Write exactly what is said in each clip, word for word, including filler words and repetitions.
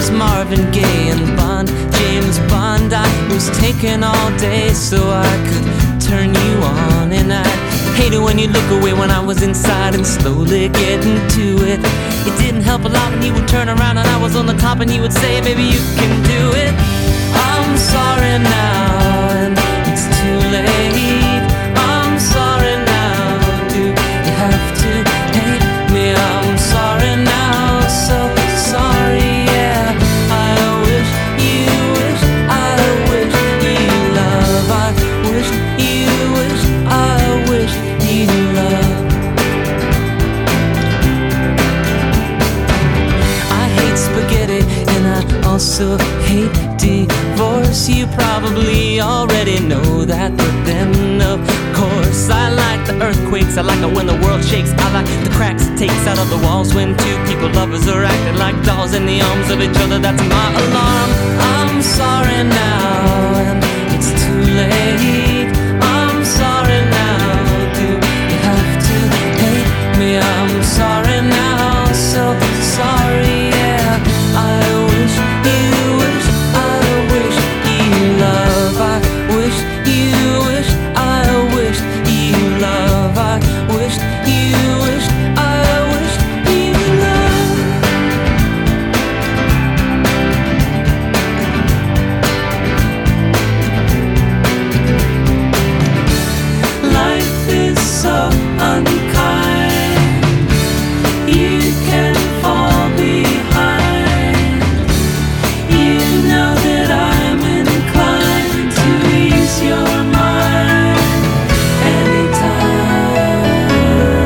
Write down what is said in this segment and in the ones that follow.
was Marvin Gaye and Bond, James Bond. I was taken all day so I could turn you on. And I hate it when you look away when I was inside and slowly getting to it. It didn't help a lot when you would turn around and I was on the top and you would say, baby, you can do it. I'm sorry now and it's too late. I'm sorry now, do you have to hate me? I'm sorry now, so sorry, yeah. I wish you wish, I wish you love. I wish you wish, I wish you love. I hate spaghetti and I also hate divorce. You probably already know that, but then of course I like the earthquakes. I like it when the world shakes. I like the cracks it takes out of the walls when two people lovers are acting like dolls in the arms of each other. That's my alarm. I'm sorry now and it's too late. I'm sorry now, do you have to hate me? I'm sorry now, so sorry, yeah. I wish you wish, I wish you love. I wish you wish, I wish you love. I wish you wish, I wish you love. Life is so unkind. You can fall behind. You know that I'm inclined to ease your mind anytime.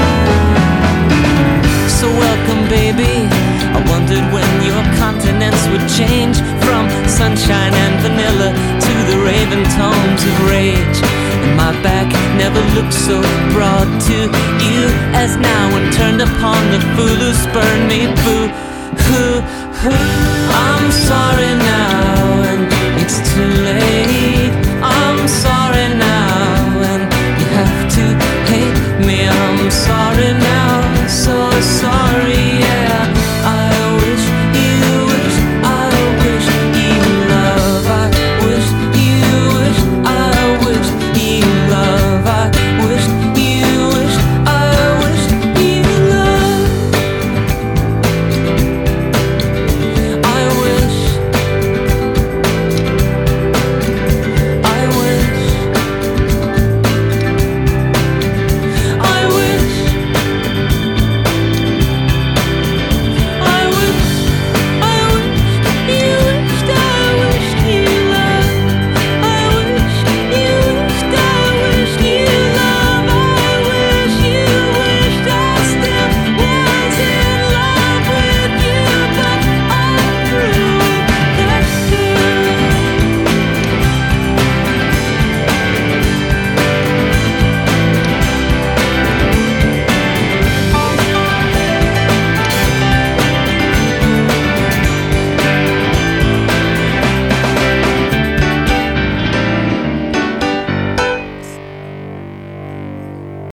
So welcome, baby. I wondered when your continents would change from sunshine and vanilla to the raven tones of rage. And my back never looked so broad to you as now when turned upon the fool who spurned me. Boo hoo hoo. I'm